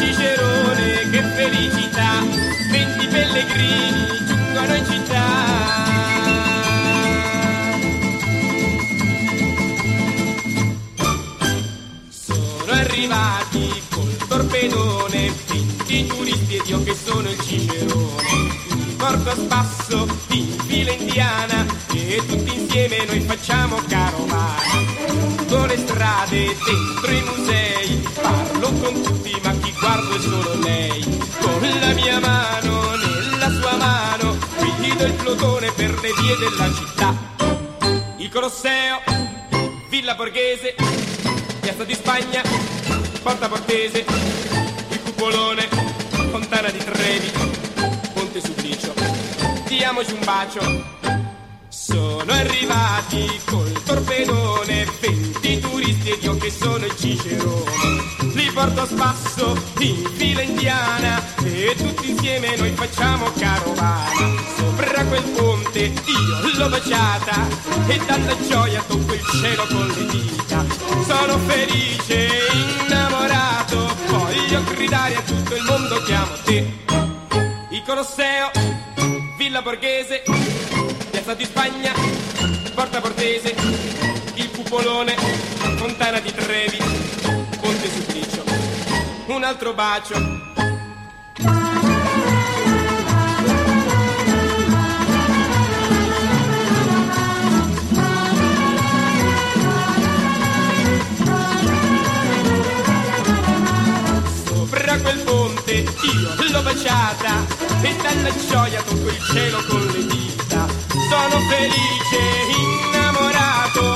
Cicerone, che felicità, 20 pellegrini giungono in città. Sono arrivati col torpedone 20 turisti ed io che sono il Cicerone. Vi porto a spasso in fila indiana e tutti insieme noi facciamo carovana. Con le strade, dentro i musei, parlo con tutti ma chi guardo è solo lei. Con la mia mano nella sua mano guido il plotone per le vie della città. Il Colosseo, Villa Borghese, Piazza di Spagna, Porta Portese, il Cupolone, Fontana di Trevi, Ponte Suplicio, diamoci un bacio. Sono arrivati col torpedone 20 turisti ed io che sono il Cicerone. Li porto a spasso in fila indiana e tutti insieme noi facciamo carovana. Sopra quel ponte io l'ho baciata e dalla gioia tocco il cielo con le dita. Sono felice, innamorato, voglio gridare a tutto il mondo chiamo te. Il Colosseo, Villa Borghese, Piazza di Spagna, Porta Portese, il Cupolone, Fontana di Trevi, Ponte Suplicio, un altro bacio. Sopra quel ponte io l'ho baciata e dalla gioia tocco il cielo con le dita. Sono felice, innamorato,